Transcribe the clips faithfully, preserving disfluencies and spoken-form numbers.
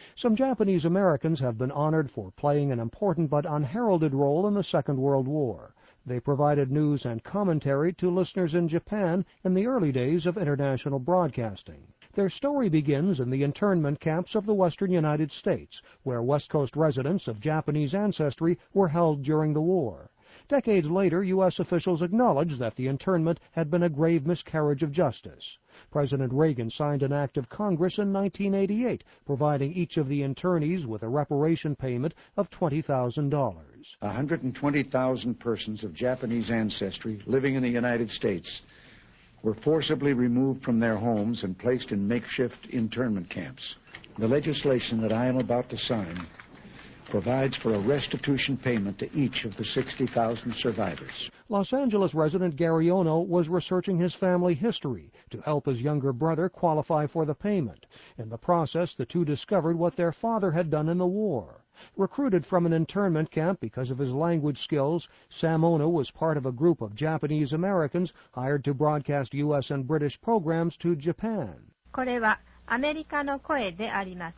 Some Japanese Americans have been honored for playing an important but unheralded role in the Second World War. They provided news and commentary to listeners in Japan in the early days of international broadcasting. Their story begins in the internment camps of the western United States, where West Coast residents of Japanese ancestry were held during the war. Decades later, U S officials acknowledged that the internment had been a grave miscarriage of justice. President Reagan signed an act of Congress in nineteen eighty-eight, providing each of the internees with a reparation payment of twenty thousand dollars. one hundred twenty thousand persons of Japanese ancestry living in the United States were forcibly removed from their homes and placed in makeshift internment camps. The legislation that I am about to sign provides for a restitution payment to each of the sixty thousand survivors. Los Angeles resident Gary Ono was researching his family history to help his younger brother qualify for the payment. In the process, the two discovered what their father had done in the war. Recruited from an internment camp because of his language skills, Sam Ono was part of a group of Japanese Americans hired to broadcast U S and British programs to Japan. これはアメリカの声であります。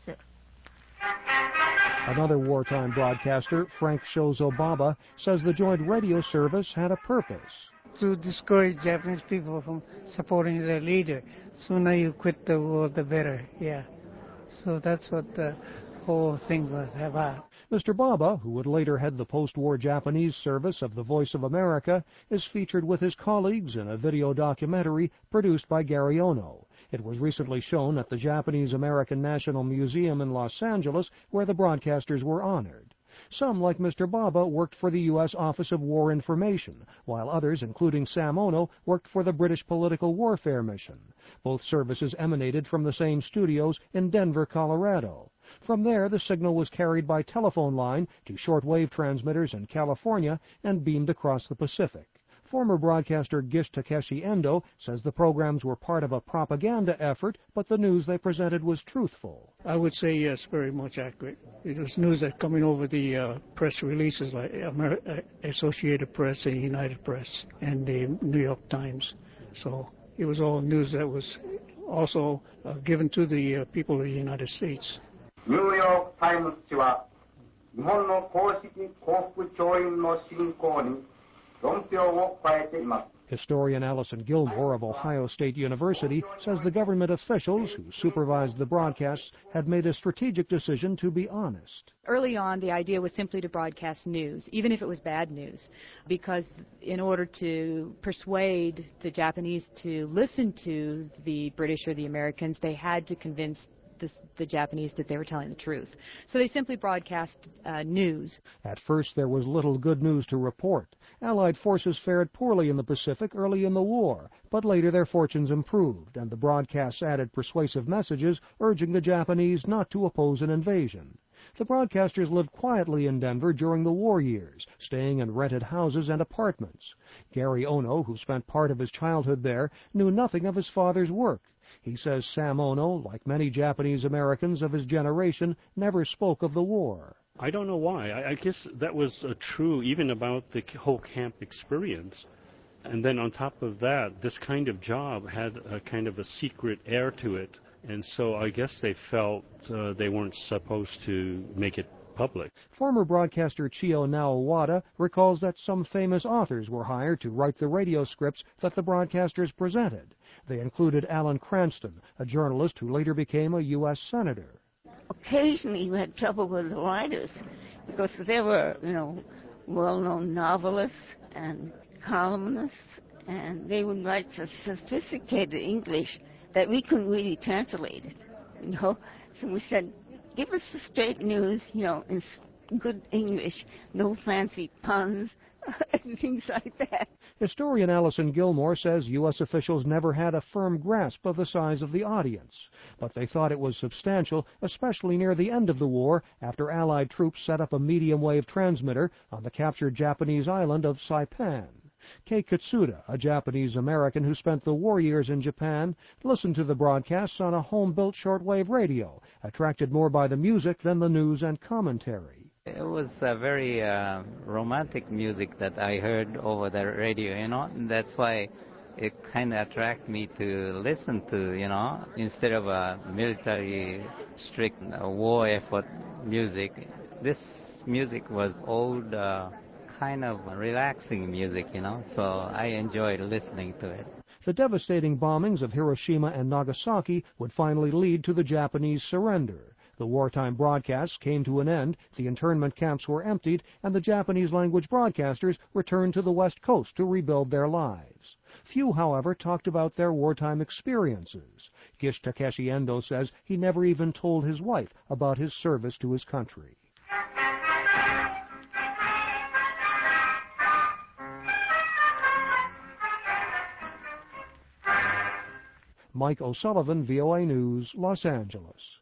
Another wartime broadcaster, Frank Shozo Baba, says the joint radio service had a purpose. To discourage Japanese people from supporting their leader. Sooner you quit the war, the better, yeah. So that's what the whole thing was about. Mister Baba, who would later head the post-war Japanese service of the Voice of America, is featured with his colleagues in a video documentary produced by Gary Ono. It was recently shown at the Japanese American National Museum in Los Angeles, where the broadcasters were honored. Some, like Mister Baba, worked for the U S Office of War Information, while others, including Sam Ono, worked for the British Political Warfare Mission. Both services emanated from the same studios in Denver, Colorado. From there, the signal was carried by telephone line to shortwave transmitters in California and beamed across the Pacific. Former broadcaster Gish Takeshi Endo says the programs were part of a propaganda effort, but the news they presented was truthful. I would say yes, very much accurate. It was news that coming over the uh, press releases like Amer Associated Press, the United Press, and the New York Times. So it was all news that was also uh, given to the uh, people of the United States. New York Times 紙は日本の公式降伏調印の進行に Historian Allison Gilmore of Ohio State University says the government officials who supervised the broadcasts had made a strategic decision to be honest. Early on, the idea was simply to broadcast news, even if it was bad news, because in order to persuade the Japanese to listen to the British or the Americans, they had to convince The, the Japanese that they were telling the truth. So they simply broadcast uh, news. At first, there was little good news to report. Allied forces fared poorly in the Pacific early in the war, but later their fortunes improved, and the broadcasts added persuasive messages urging the Japanese not to oppose an invasion. The broadcasters lived quietly in Denver during the war years, staying in rented houses and apartments. Gary Ono, who spent part of his childhood there, knew nothing of his father's work. He says Sam Ono, like many Japanese Americans of his generation, never spoke of the war. I don't know why. I, I guess that was uh, true even about the whole camp experience. And then on top of that, this kind of job had a kind of a secret air to it. And so I guess they felt uh, they weren't supposed to make it public. Former broadcaster Chio Naowada recalls that some famous authors were hired to write the radio scripts that the broadcasters presented. They included Alan Cranston, a journalist who later became a U S senator. Occasionally we had trouble with the writers because they were, you know, well-known novelists and columnists, and they would write such sophisticated English that we couldn't really translate it, you know. So we said, give us the straight news, you know, in good English, no fancy puns, and things like that. Historian Allison Gilmore says U S officials never had a firm grasp of the size of the audience, but they thought it was substantial, especially near the end of the war, after Allied troops set up a medium-wave transmitter on the captured Japanese island of Saipan. Kei Katsuda, a Japanese-American who spent the war years in Japan, listened to the broadcasts on a home-built shortwave radio, attracted more by the music than the news and commentary. It was a very uh, romantic music that I heard over the radio, you know, and that's why it kind of attracted me to listen to, you know, instead of a military strict uh, war effort music. This music was old, uh, kind of relaxing music, you know, so I enjoyed listening to it. The devastating bombings of Hiroshima and Nagasaki would finally lead to the Japanese surrender. The wartime broadcasts came to an end, the internment camps were emptied, and the Japanese-language broadcasters returned to the West Coast to rebuild their lives. Few, however, talked about their wartime experiences. Gish Takeshi Endo says he never even told his wife about his service to his country. Mike O'Sullivan, V O A News, Los Angeles.